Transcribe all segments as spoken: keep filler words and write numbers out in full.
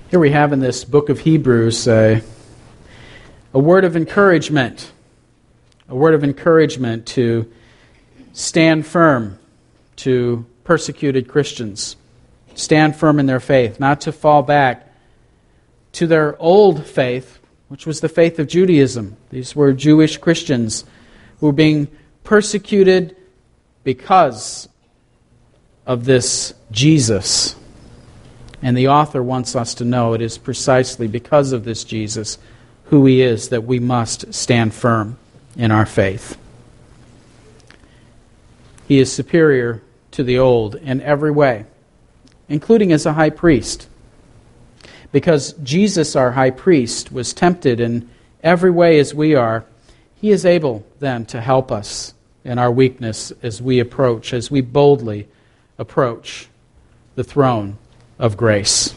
Here we have in this book of Hebrews uh, a word of encouragement, a word of encouragement to stand firm to persecuted Christians, stand firm in their faith, not to fall back to their old faith, which was the faith of Judaism. These were Jewish Christians who were being persecuted because of this Jesus. And the author wants us to know it is precisely because of this Jesus, who he is, that we must stand firm in our faith. He is superior to the old in every way, including as a high priest. Because Jesus, our high priest, was tempted in every way as we are, he is able then to help us in our weakness as we approach, as we boldly approach the throne of grace.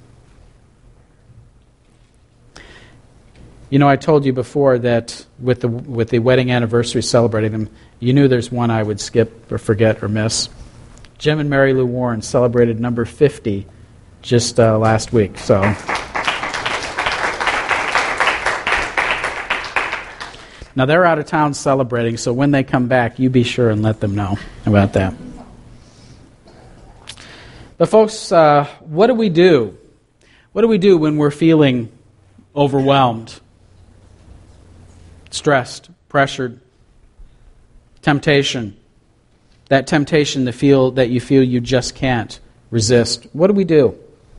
You know, I told you before that with the with the wedding anniversary celebrating them, you knew there's one I would skip or forget or miss. Jim and Mary Lou Warren celebrated number fifty just uh, last week. So, now they're out of town celebrating, so when they come back, you be sure and let them know about that. But folks, uh, what do we do? What do we do when we're feeling overwhelmed, stressed, pressured, temptation? That temptation to feel that you feel you just can't resist. What do we do?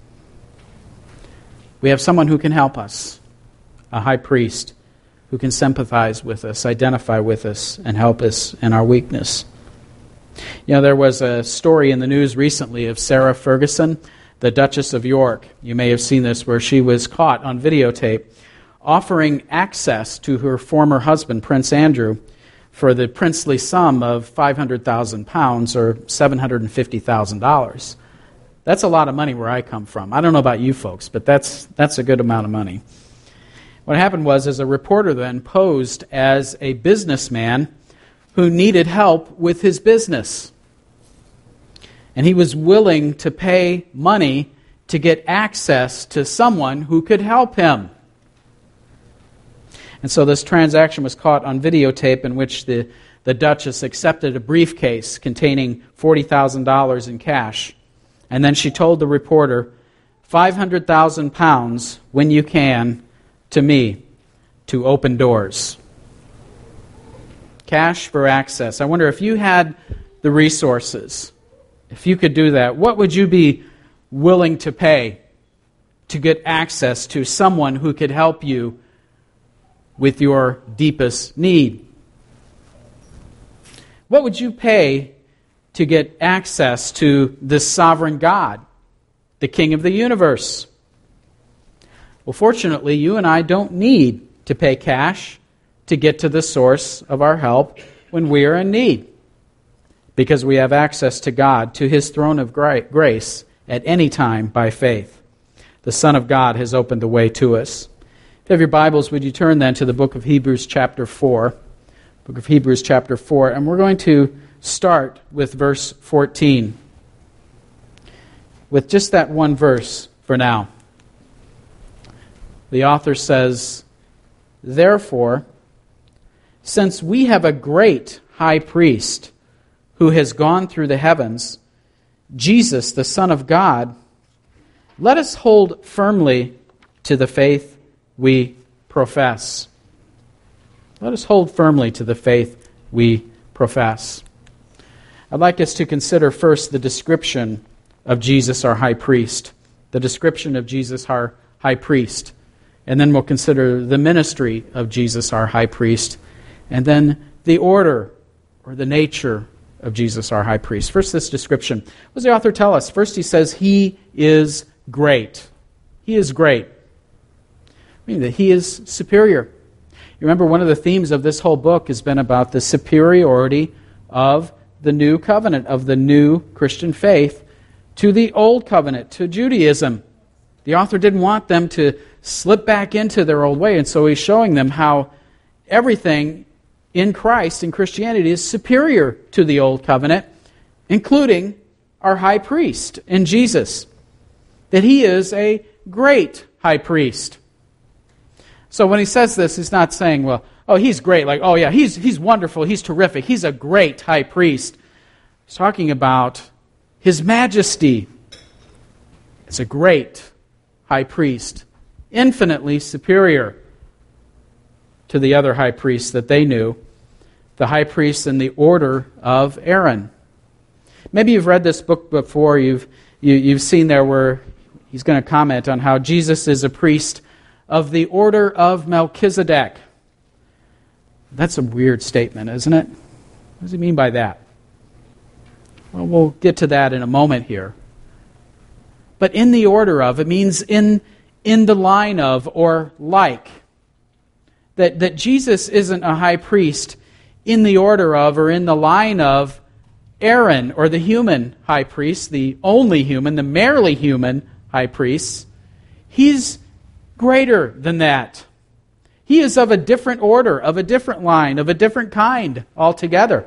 We have someone who can help us, a high priest who can sympathize with us, identify with us, and help us in our weakness. You know, there was a story in the news recently of Sarah Ferguson, the Duchess of York. You may have seen this, where she was caught on videotape offering access to her former husband, Prince Andrew, for the princely sum of five hundred thousand pounds or seven hundred fifty thousand dollars. That's a lot of money where I come from. I don't know about you folks, but that's that's a good amount of money. What happened was, as a reporter then posed as a businessman who needed help with his business. And he was willing to pay money to get access to someone who could help him. And so this transaction was caught on videotape, in which the, the Duchess accepted a briefcase containing forty thousand dollars in cash. And then she told the reporter, five hundred thousand pounds, when you can, to me, to open doors. Cash for access. I wonder if you had the resources, if you could do that, what would you be willing to pay to get access to someone who could help you with your deepest need? What would you pay to get access to this sovereign God, the King of the universe? Well, fortunately, you and I don't need to pay cash to get to the source of our help when we are in need, because we have access to God, to His throne of grace at any time by faith. The Son of God has opened the way to us. If you have your Bibles, would you turn then to the book of Hebrews chapter four. Book of Hebrews chapter four, and we're going to start with verse fourteen. With just that one verse for now. The author says, "Therefore, since we have a great high priest who has gone through the heavens, Jesus, the Son of God, let us hold firmly to the faith we profess." Let us hold firmly to the faith we profess. I'd like us to consider first the description of Jesus, our high priest. The description of Jesus, our high priest. And then we'll consider the ministry of Jesus, our high priest. And then the order or the nature of Jesus, our high priest. First, this description. What does the author tell us? First, he says, He is great. He is great. Meaning that He is superior. You remember, one of the themes of this whole book has been about the superiority of the new covenant, of the new Christian faith, to the old covenant, to Judaism. The author didn't want them to slip back into their old way, and so he's showing them how everything in Christ, in Christianity, is superior to the old covenant, including our high priest in Jesus. That He is a great high priest. So when he says this, he's not saying, well, oh, he's great. Like, oh yeah, he's he's wonderful. He's terrific. He's a great high priest. He's talking about his majesty. It's a great high priest, infinitely superior to the other high priests that they knew, the high priests in the order of Aaron. Maybe you've read this book before. You've you, you've seen there where he's going to comment on how Jesus is a priest of the order of Melchizedek. That's a weird statement, isn't it? What does he mean by that? Well, we'll get to that in a moment here. But in the order of, it means in, in the line of or like. That, that Jesus isn't a high priest in the order of or in the line of Aaron or the human high priest, the only human, the merely human high priest. He's greater than that. He is of a different order, of a different line, of a different kind altogether.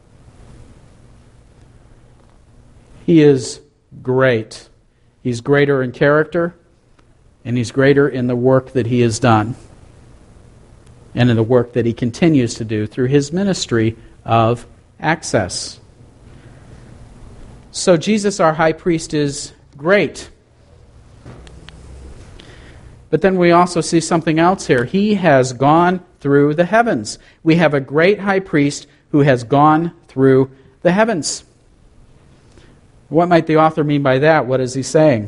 He is great. He's greater in character, and he's greater in the work that he has done, and in the work that he continues to do through his ministry of access. So Jesus, our high priest, is great. But then we also see something else here. He has gone through the heavens. We have a great high priest who has gone through the heavens. What might the author mean by that? What is he saying?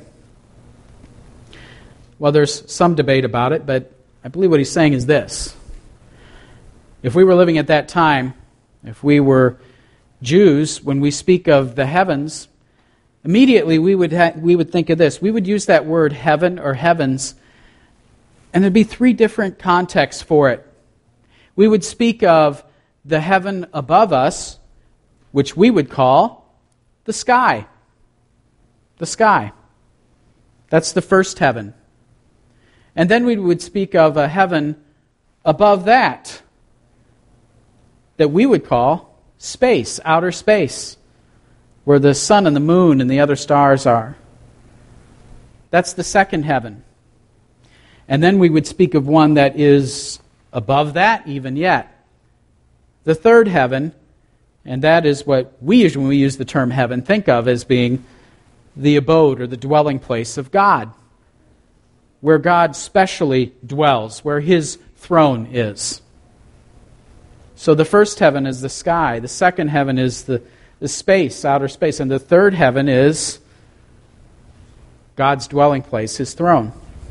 Well, there's some debate about it, but I believe what he's saying is this. If we were living at that time, if we were Jews, when we speak of the heavens, immediately we would ha- we would think of this. We would use that word heaven or heavens, and there'd be three different contexts for it. We would speak of the heaven above us, which we would call the sky. The sky. That's the first heaven. And then we would speak of a heaven above that, that we would call space, outer space, where the sun and the moon and the other stars are. That's the second heaven. And then we would speak of one that is above that even yet. The third heaven, and that is what we usually, when we use the term heaven, think of as being the abode or the dwelling place of God, where God specially dwells, where his throne is. So the first heaven is the sky. The second heaven is the, the space, outer space. And the third heaven is God's dwelling place, his throne.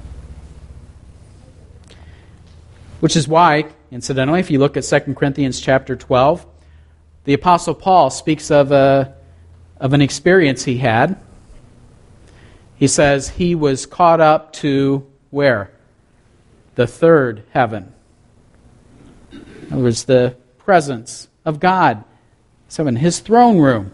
Which is why, incidentally, if you look at Second Corinthians chapter twelve, the Apostle Paul speaks of, a, of an experience he had. He says he was caught up to where? The third heaven. In other words, the presence of God. So in his throne room.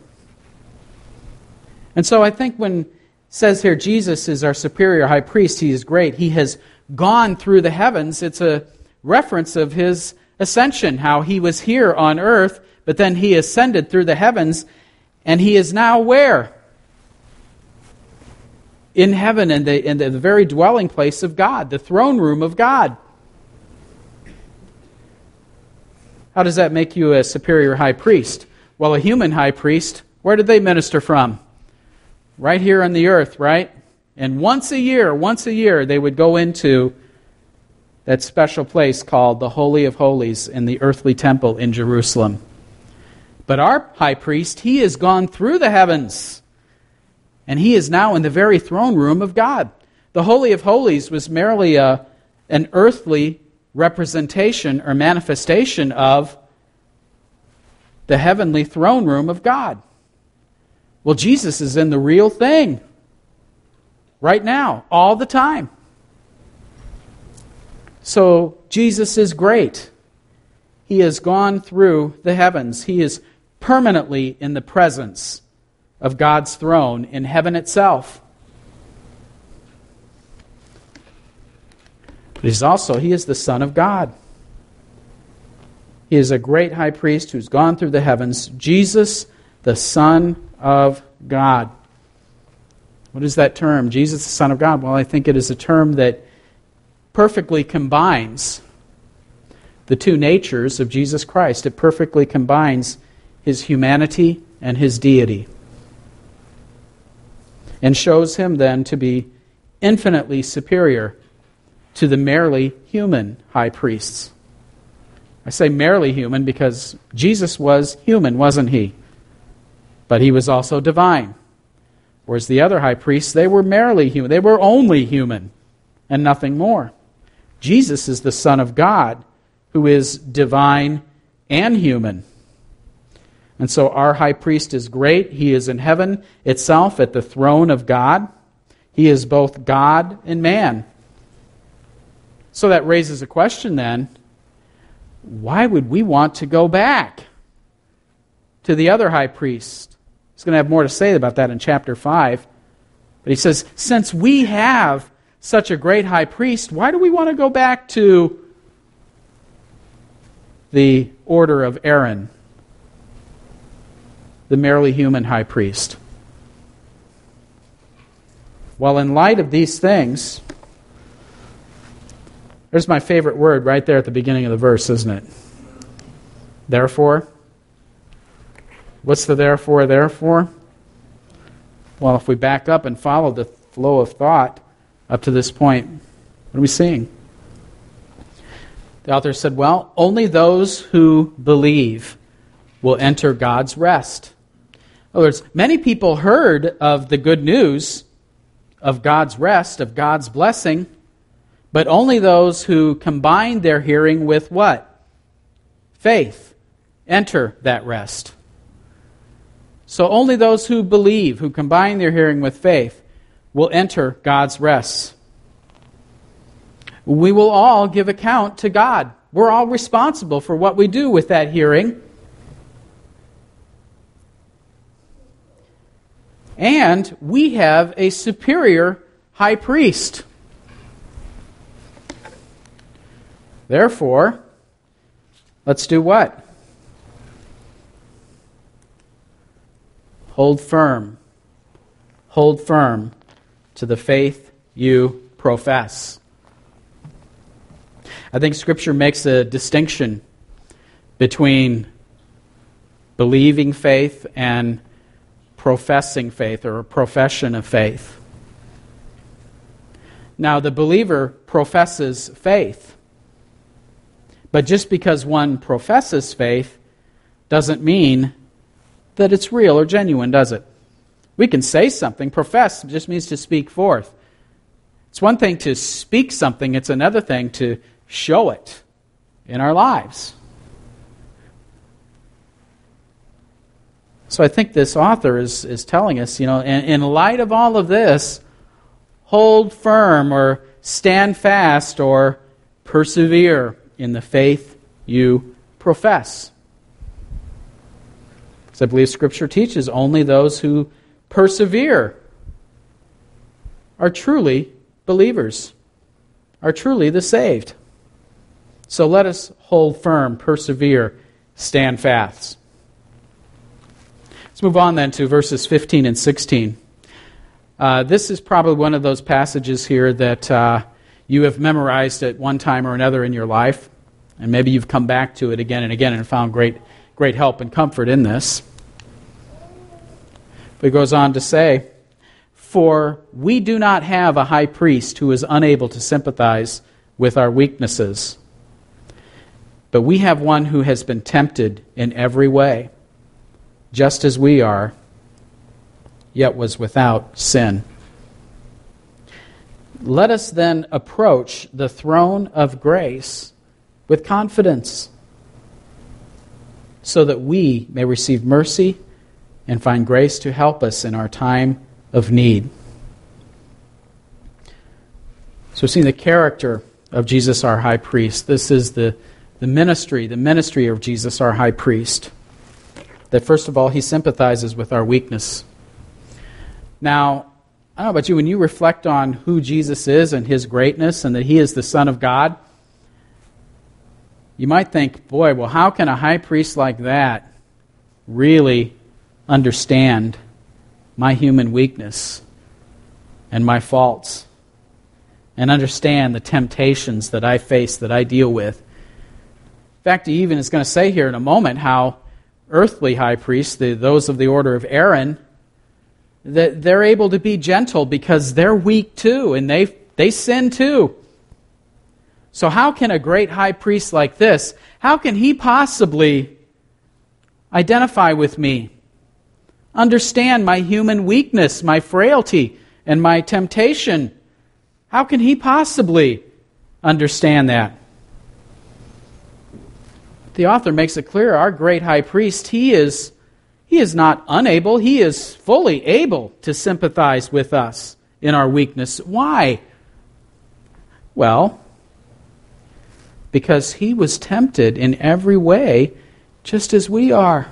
And so I think when it says here Jesus is our superior high priest, he is great. He has gone through the heavens. It's a reference of his ascension, how he was here on earth, but then he ascended through the heavens, and he is now where? In heaven, in the, in the very dwelling place of God, the throne room of God. How does that make you a superior high priest? Well, a human high priest, where did they minister from? Right here on the earth, right? And once a year, once a year, they would go into that special place called the Holy of Holies in the earthly temple in Jerusalem. But our high priest, he has gone through the heavens, and he is now in the very throne room of God. The Holy of Holies was merely a, an earthly representation or manifestation of the heavenly throne room of God. Well, Jesus is in the real thing right now, all the time. So Jesus is great. He has gone through the heavens. He is permanently in the presence of God's throne in heaven itself. But he's also, he is the Son of God. He is a great high priest who's gone through the heavens. Jesus, the Son of God. What is that term? Jesus, the Son of God. Well, I think it is a term that perfectly combines the two natures of Jesus Christ. It perfectly combines his humanity and his deity, and shows him then to be infinitely superior to the merely human high priests. I say merely human because Jesus was human, wasn't he? But he was also divine. Whereas the other high priests, they were merely human. They were only human and nothing more. Jesus is the Son of God, who is divine and human. And so our high priest is great. He is in heaven itself at the throne of God. He is both God and man. So that raises a question then. Why would we want to go back to the other high priest? He's going to have more to say about that in chapter five. But he says, since we have such a great high priest, why do we want to go back to the order of Aaron, the merely human high priest? Well, in light of these things, there's my favorite word right there at the beginning of the verse, isn't it? Therefore. What's the therefore, therefore? Well, if we back up and follow the flow of thought up to this point, what are we seeing? The author said, well, only those who believe will enter God's rest. In other words, many people heard of the good news of God's rest, of God's blessing, but only those who combine their hearing with what? Faith. Enter that rest. So only those who believe, who combine their hearing with faith, will enter God's rest. We will all give account to God. We're all responsible for what we do with that hearing. And we have a superior high priest. Therefore, let's do what? Hold firm. Hold firm to the faith you profess. I think Scripture makes a distinction between believing faith and professing faith, or a profession of faith. Now, the believer professes faith. But just because one professes faith doesn't mean that it's real or genuine, does it? We can say something. Profess just means to speak forth. It's one thing to speak something, it's another thing to show it in our lives. So I think this author is, is telling us, you know, in, in light of all of this, hold firm or stand fast or persevere in the faith you profess. Because I believe Scripture teaches only those who persevere are truly believers, are truly the saved. So let us hold firm, persevere, stand fast. Let's move on then to verses fifteen and sixteen. Uh, this is probably one of those passages here that uh, you have memorized at one time or another in your life, and maybe you've come back to it again and again and found great, great help and comfort in this. But it goes on to say, for we do not have a high priest who is unable to sympathize with our weaknesses, but we have one who has been tempted in every way, just as we are, yet was without sin. Let us then approach the throne of grace with confidence, so that we may receive mercy and find grace to help us in our time of need. So we've seen the character of Jesus our high priest. This is the, the ministry, the ministry of Jesus our high priest. That first of all, he sympathizes with our weakness. Now, I don't know about you, when you reflect on who Jesus is and his greatness and that he is the Son of God, you might think, boy, well, how can a high priest like that really understand my human weakness and my faults and understand the temptations that I face, that I deal with. In fact, he even is going to say here in a moment how earthly high priests, the, those of the order of Aaron, that they're able to be gentle because they're weak too, and they they sin too. So how can a great high priest like this, how can he possibly identify with me, understand my human weakness, my frailty, and my temptation? How can he possibly understand that? The author makes it clear, our great high priest, he is, he is not unable, he is fully able to sympathize with us in our weakness. Why? Well, because he was tempted in every way just as we are.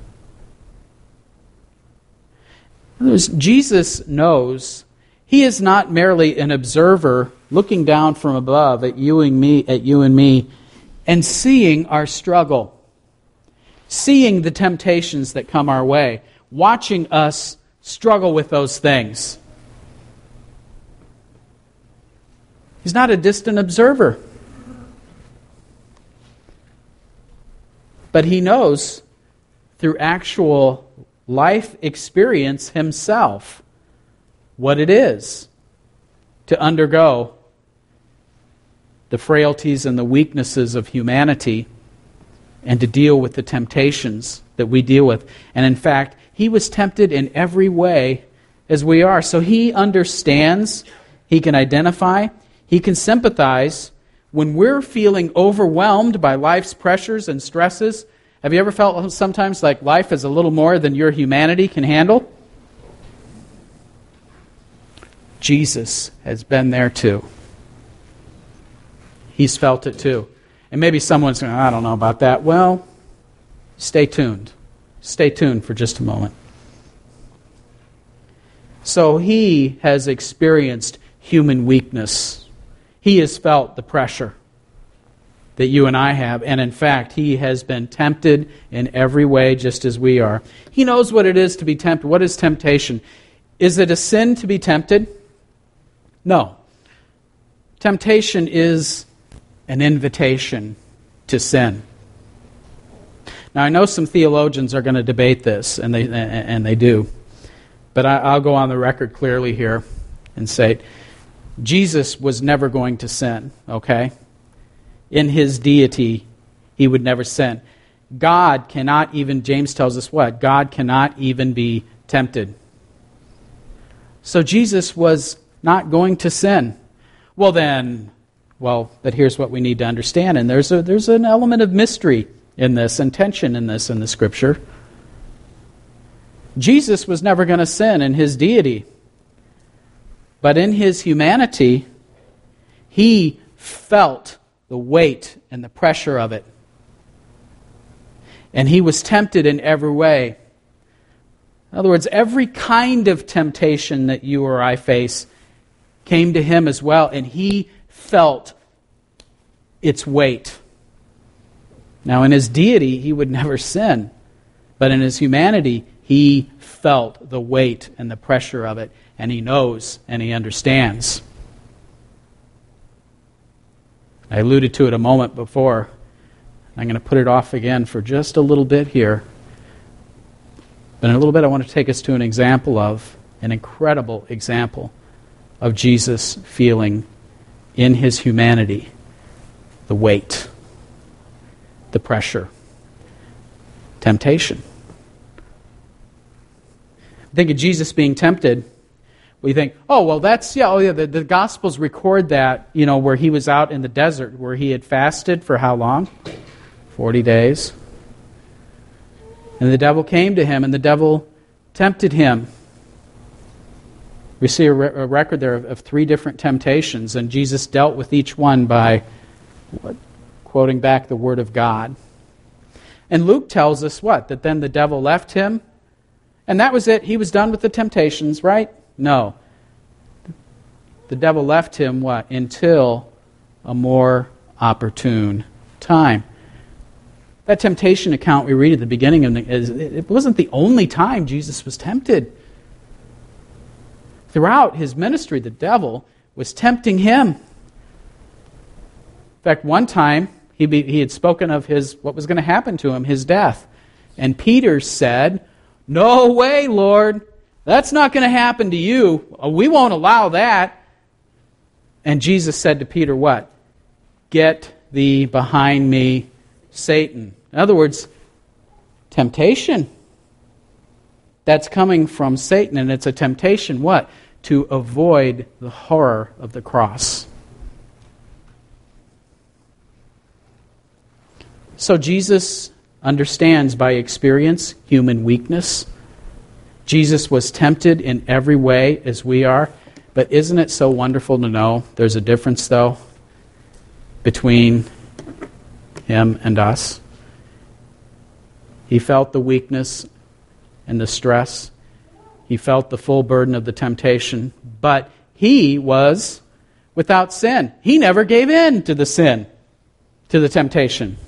In other words, Jesus knows he is not merely an observer looking down from above at you and me, at you and me, and seeing our struggle, seeing the temptations that come our way, watching us struggle with those things. He's not a distant observer. But he knows through actual life experience himself what it is to undergo the frailties and the weaknesses of humanity and to deal with the temptations that we deal with. And in fact, he was tempted in every way as we are. So he understands, he can identify, he can sympathize when we're feeling overwhelmed by life's pressures and stresses. Have you ever felt sometimes like life is a little more than your humanity can handle? Jesus has been there too. He's felt it too. And maybe someone's going, I don't know about that. Well, stay tuned. Stay tuned for just a moment. So he has experienced human weakness. He has felt the pressure that you and I have. And in fact, he has been tempted in every way just as we are. He knows what it is to be tempted. What is temptation? Is it a sin to be tempted? No. Temptation is an invitation to sin. Now, I know some theologians are going to debate this, and they and they do. But I, I'll go on the record clearly here and say, Jesus was never going to sin, okay? In his deity, he would never sin. God cannot even, James tells us what? God cannot even be tempted. So Jesus was not going to sin. Well then, well, but here's what we need to understand, and there's a, there's an element of mystery in this and tension in this in the Scripture. Jesus was never going to sin in his deity. But in his humanity, he felt the weight and the pressure of it. And he was tempted in every way. In other words, every kind of temptation that you or I face came to him as well, and he felt its weight. Now, in his deity, he would never sin. But in his humanity, he felt the weight and the pressure of it, and he knows and he understands. I alluded to it a moment before. I'm going to put it off again for just a little bit here. But in a little bit, I want to take us to an example of, an incredible example of Jesus feeling in his humanity the weight, the pressure, temptation. Think of Jesus being tempted. We think, oh, well, that's, yeah, oh, yeah, the, the Gospels record that, you know, where he was out in the desert, where he had fasted for how long? Forty days. And the devil came to him, and the devil tempted him. We see a, re- a record there of, of three different temptations, and Jesus dealt with each one by what, quoting back the Word of God. And Luke tells us what? That then the devil left him, and that was it. He was done with the temptations, right? No. The devil left him, what? Until a more opportune time. That temptation account we read at the beginning, of the, it wasn't the only time Jesus was tempted. throughout his ministry, the devil was tempting him. In fact, one time, he, be, he had spoken of his what was going to happen to him, his death. And Peter said, "No way, Lord. That's not going to happen to you. We won't allow that." And Jesus said to Peter, what? "Get thee behind me, Satan." In other words, temptation. That's coming from Satan, and it's a temptation, what? To avoid the horror of the cross. So Jesus understands by experience human weakness. Jesus was tempted in every way as we are. But isn't it so wonderful to know there's a difference, though, between him and us? He felt the weakness and the stress. He felt the full burden of the temptation. But he was without sin. He never gave in to the sin, to the temptation.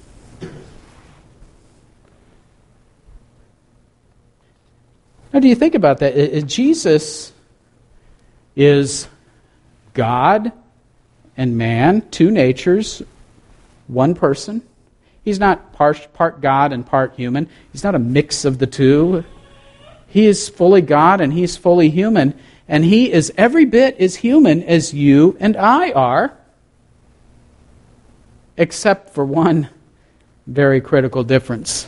Now, do you think about that? Jesus is God and man, two natures, one person. He's not part, part God and part human. He's not a mix of the two. He is fully God and he's fully human. And he is every bit as human as you and I are, except for one very critical difference.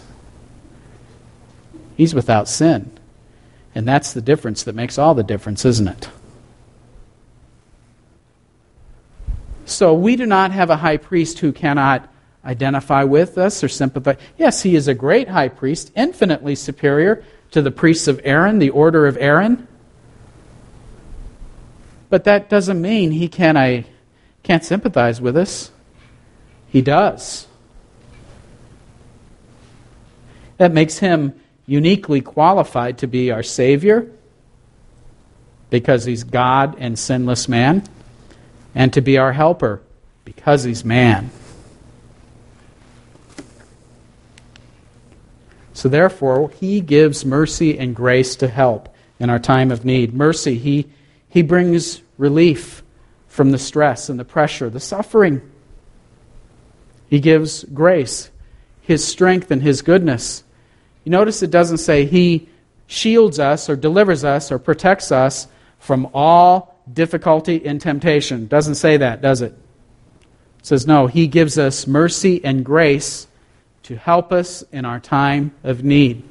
He's without sin. And that's the difference that makes all the difference, isn't it? So we do not have a high priest who cannot identify with us or sympathize. Yes, he is a great high priest, infinitely superior to the priests of Aaron, the order of Aaron. But that doesn't mean he can, I, can't sympathize with us. He does. That makes him uniquely qualified to be our Savior because he's God and sinless man, and to be our helper because he's man. So therefore, he gives mercy and grace to help in our time of need. Mercy, he, he brings relief from the stress and the pressure, the suffering. He gives grace, his strength and his goodness. You notice it doesn't say he shields us or delivers us or protects us from all difficulty and temptation. It doesn't say that, does it? It says, no, he gives us mercy and grace to help us in our time of need.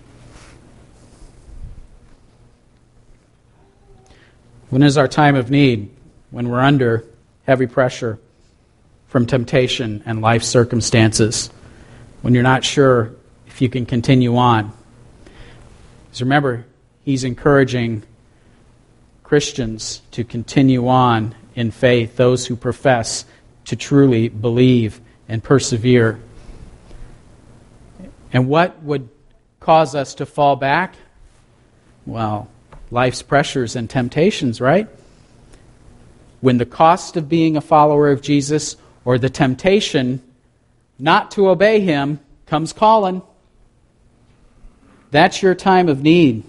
When is our time of need? When we're under heavy pressure from temptation and life circumstances. When you're not sure if you can continue on. Because remember, he's encouraging Christians to continue on in faith, those who profess to truly believe and persevere. And what would cause us to fall back? Well, life's pressures and temptations, right? When the cost of being a follower of Jesus or the temptation not to obey him comes calling, that's your time of need.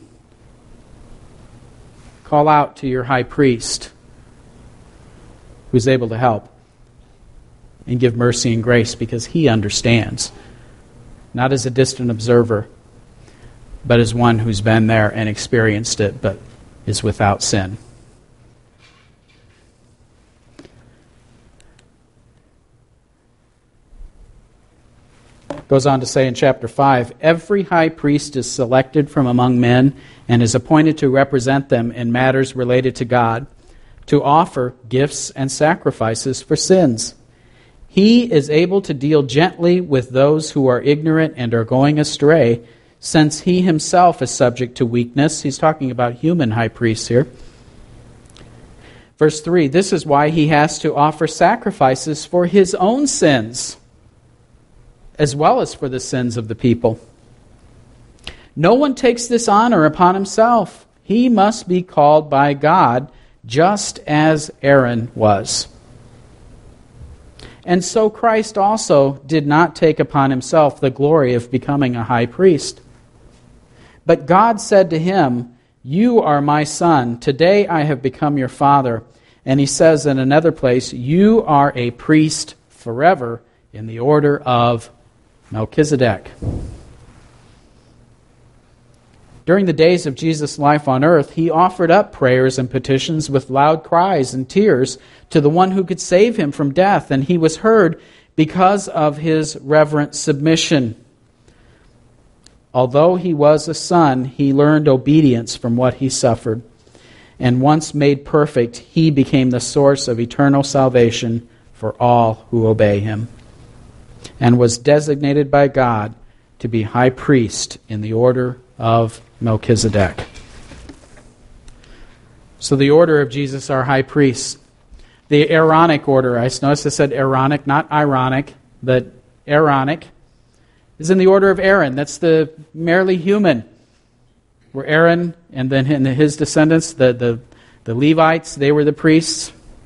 Call out to your high priest who's able to help and give mercy and grace because he understands. Not as a distant observer, but as one who's been there and experienced it, but is without sin. Goes on to say in chapter five, every high priest is selected from among men and is appointed to represent them in matters related to God, to offer gifts and sacrifices for sins. He is able to deal gently with those who are ignorant and are going astray, since he himself is subject to weakness. He's talking about human high priests here. Verse three, this is why he has to offer sacrifices for his own sins, as well as for the sins of the people. No one takes this honor upon himself. He must be called by God, just as Aaron was. And so Christ also did not take upon himself the glory of becoming a high priest. But God said to him, "You are my son. Today I have become your father." And he says in another place, "You are a priest forever in the order of Melchizedek." During the days of Jesus' life on earth, he offered up prayers and petitions with loud cries and tears to the one who could save him from death, and he was heard because of his reverent submission. Although he was a son, he learned obedience from what he suffered. And once made perfect, he became the source of eternal salvation for all who obey him, and was designated by God to be high priest in the order of Melchizedek. So the order of Jesus, our high priest. The Aaronic order, I noticed I said Aaronic, not ironic, but Aaronic, is in the order of Aaron. That's the merely human. Where Aaron and then his descendants, the, the, the Levites, they were the priests.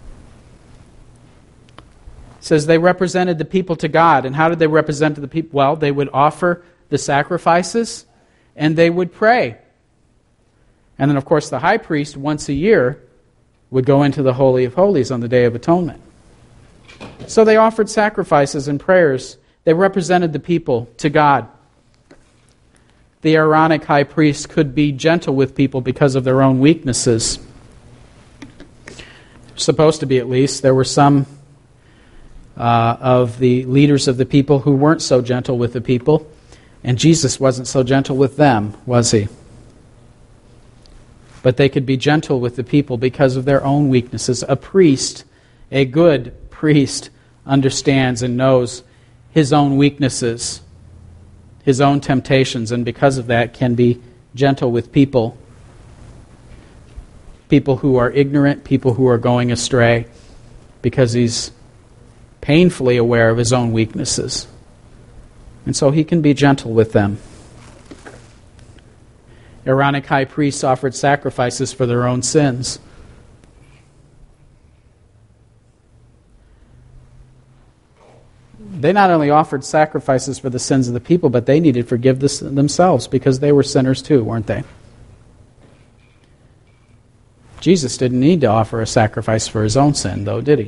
It says they represented the people to God. And how did they represent the people? Well, they would offer the sacrifices and they would pray. And then, of course, the high priest, once a year, would go into the Holy of Holies on the Day of Atonement. So they offered sacrifices and prayers. They represented the people to God. The Aaronic high priest could be gentle with people because of their own weaknesses. Supposed to be, at least. There were some uh, of the leaders of the people who weren't so gentle with the people, and Jesus wasn't so gentle with them, was he? But they could be gentle with the people because of their own weaknesses. A priest, a good priest, understands and knows his own weaknesses, his own temptations, and because of that can be gentle with people. People who are ignorant, people who are going astray, because he's painfully aware of his own weaknesses. And so he can be gentle with them. Aaronic high priests offered sacrifices for their own sins. They not only offered sacrifices for the sins of the people, but they needed forgiveness themselves because they were sinners too, weren't they? Jesus didn't need to offer a sacrifice for his own sin, though, did he?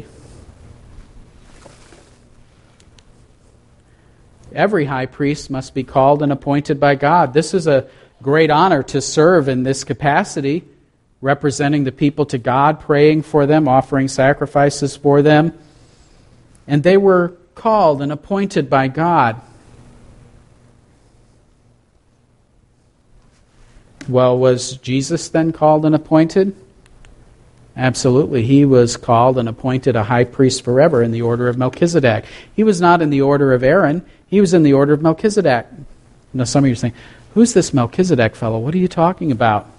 Every high priest must be called and appointed by God. This is a great honor to serve in this capacity, representing the people to God, praying for them, offering sacrifices for them. And they were called and appointed by God. Well, was Jesus then called and appointed? Absolutely. He was called and appointed a high priest forever in the order of Melchizedek. He was not in the order of Aaron. He was in the order of Melchizedek. Now some of you are saying, who's this Melchizedek fellow? What are you talking about?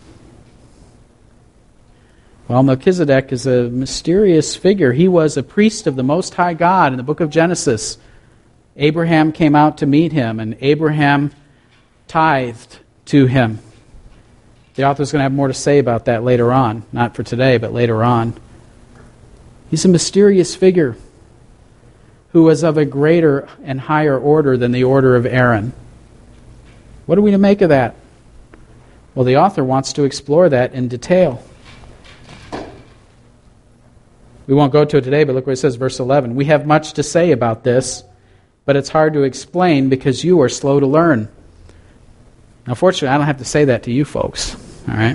Well, Melchizedek is a mysterious figure. He was a priest of the Most High God in the book of Genesis. Abraham came out to meet him, and Abraham tithed to him. The author's going to have more to say about that later on. Not for today, but later on. He's a mysterious figure who was of a greater and higher order than the order of Aaron. What are we to make of that? Well, the author wants to explore that in detail. We won't go to it today, but look what it says, verse eleven. We have much to say about this, but it's hard to explain because you are slow to learn. Now, fortunately, I don't have to say that to you folks, all right?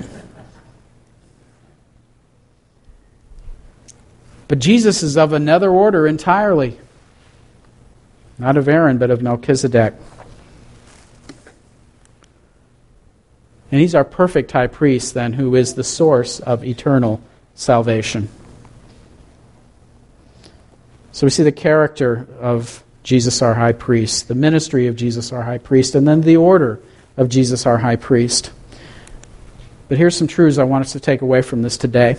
But Jesus is of another order entirely. Not of Aaron, but of Melchizedek. And he's our perfect high priest, then, who is the source of eternal salvation. So we see the character of Jesus, our high priest, the ministry of Jesus, our high priest, and then the order of Jesus, our high priest. But here's some truths I want us to take away from this today.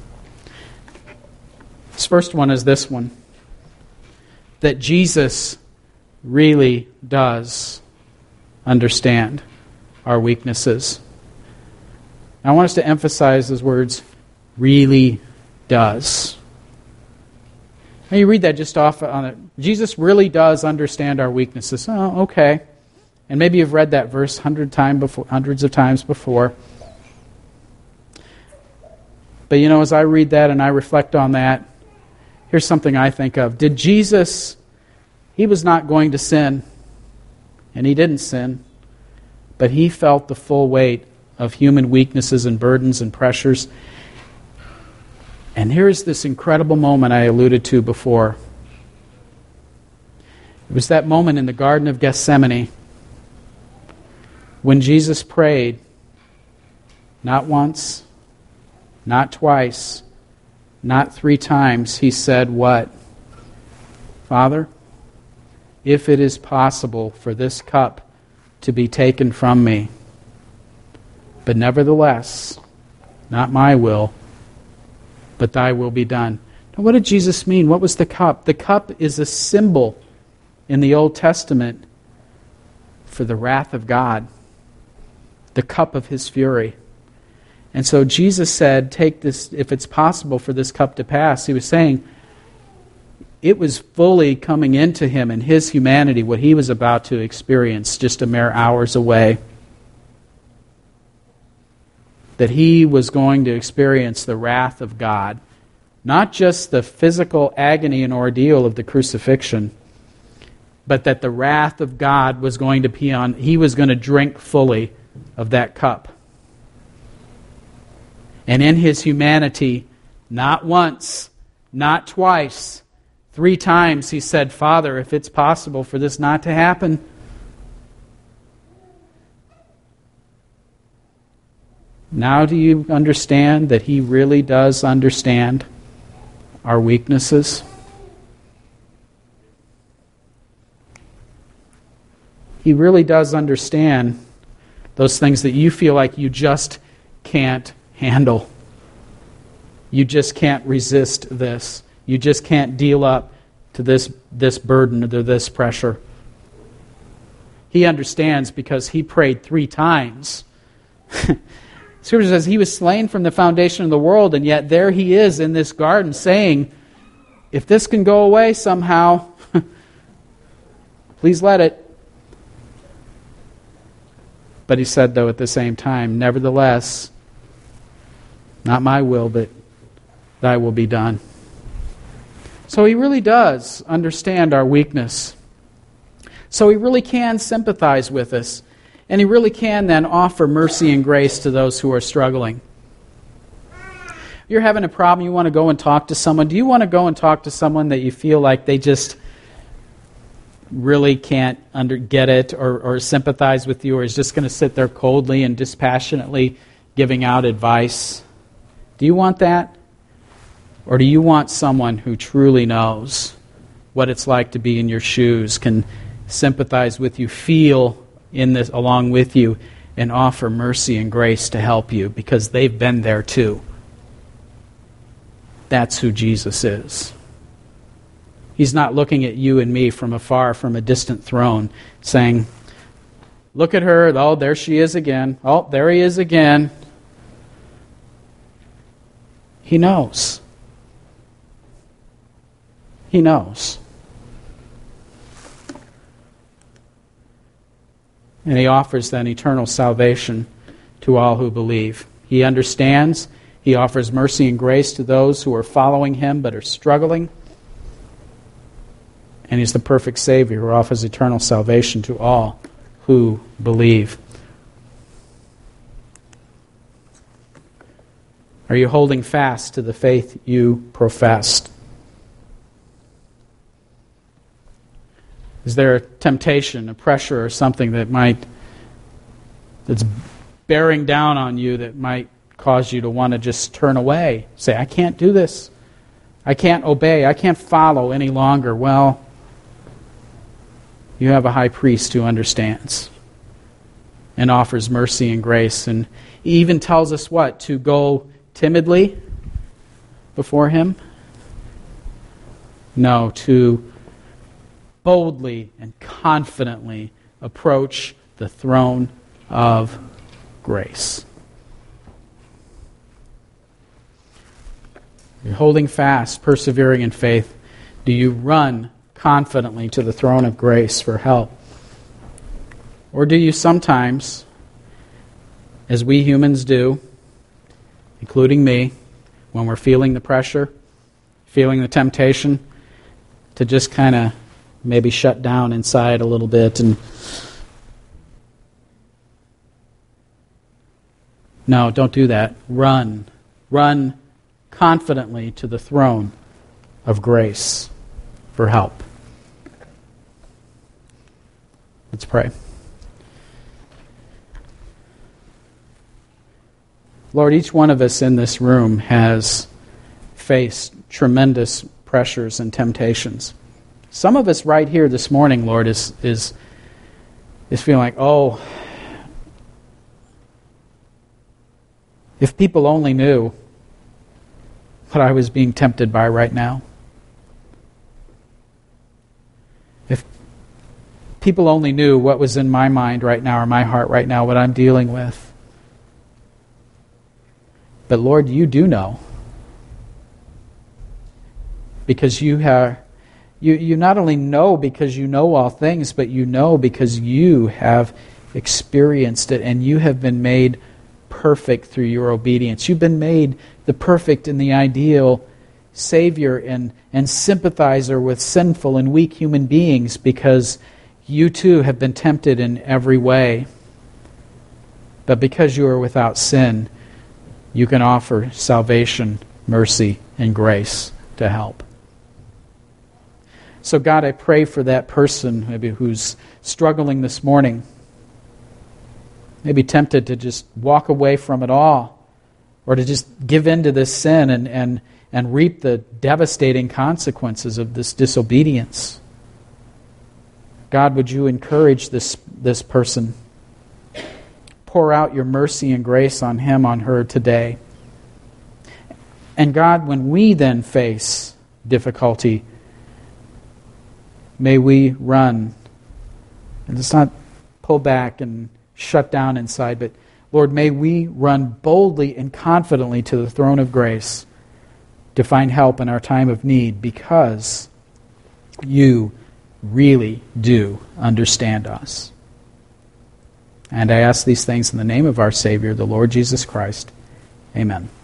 This first one is this one, that Jesus really does understand our weaknesses. I want us to emphasize those words, really does. Now you read that just off on it. Jesus really does understand our weaknesses. Oh, okay. And maybe you've read that verse hundred time before, hundreds of times before. But you know, as I read that and I reflect on that, here's something I think of. Did Jesus, he was not going to sin, and he didn't sin, but he felt the full weight of human weaknesses and burdens and pressures. And here's this incredible moment I alluded to before. It was that moment in the Garden of Gethsemane when Jesus prayed, not once, not twice, not three times. He said what? Father, if it is possible for this cup to be taken from me, but nevertheless, not my will, but thy will be done. Now, what did Jesus mean? What was the cup? The cup is a symbol in the Old Testament for the wrath of God, the cup of his fury. And so Jesus said, take this, if it's possible for this cup to pass. He was saying it was fully coming into him and his humanity, what he was about to experience just a mere hours away. That he was going to experience the wrath of God. Not just the physical agony and ordeal of the crucifixion, but that the wrath of God was going to be on, he was going to drink fully of that cup. And in his humanity, not once, not twice, three times he said, Father, if it's possible for this not to happen. Now do you understand that he really does understand our weaknesses? He really does understand those things that you feel like you just can't handle. You just can't resist this. You just can't deal up to this, this burden or to this pressure. He understands because he prayed three times. Scripture says he was slain from the foundation of the world, and yet there he is in this garden saying, if this can go away somehow, please let it. But he said, though, at the same time, nevertheless, not my will, but thy will be done. So he really does understand our weakness. So he really can sympathize with us. And he really can then offer mercy and grace to those who are struggling. You're having a problem, you want to go and talk to someone. Do you want to go and talk to someone that you feel like they just really can't under, get it or, or sympathize with you, or is just going to sit there coldly and dispassionately giving out advice? Do you want that? Or do you want someone who truly knows what it's like to be in your shoes, can sympathize with you, feel in this along with you, and offer mercy and grace to help you because they've been there too? That's who Jesus is. He's not looking at you and me from afar, from a distant throne, saying, look at her, oh, there she is again. Oh, there he is again. He knows. He knows. And he offers then eternal salvation to all who believe. He understands. He offers mercy and grace to those who are following him but are struggling. And he's the perfect Savior who offers eternal salvation to all who believe. Are you holding fast to the faith you professed? Is there a temptation, a pressure, or something that might, that's bearing down on you that might cause you to want to just turn away? Say, I can't do this. I can't obey. I can't follow any longer. Well, you have a high priest who understands and offers mercy and grace. And he even tells us what? To go timidly before him? No, to boldly and confidently approach the throne of grace. You're holding fast, persevering in faith. Do you run confidently to the throne of grace for help? Or do you sometimes, as we humans do, including me, when we're feeling the pressure, feeling the temptation, to just kind of maybe shut down inside a little bit and no, don't do that. Run. Run confidently to the throne of grace for help. Let's pray. Lord, each one of us in this room has faced tremendous pressures and temptations. Some of us right here this morning, Lord, is is is feeling like, oh, if people only knew what I was being tempted by right now. If people only knew what was in my mind right now or my heart right now, what I'm dealing with. But Lord, you do know. Because you have, you, you not only know because you know all things, but you know because you have experienced it and you have been made perfect through your obedience. You've been made the perfect and the ideal Savior and, and sympathizer with sinful and weak human beings because you too have been tempted in every way. But because you are without sin, you can offer salvation, mercy, and grace to help. So God, I pray for that person maybe who's struggling this morning, maybe tempted to just walk away from it all, or to just give in to this sin and, and, and reap the devastating consequences of this disobedience. God, would you encourage this, this person? Pour out your mercy and grace on him, on her today. And God, when we then face difficulty, may we run. And it's not pull back and shut down inside, but Lord, may we run boldly and confidently to the throne of grace to find help in our time of need because you really do understand us. And I ask these things in the name of our Savior, the Lord Jesus Christ. Amen.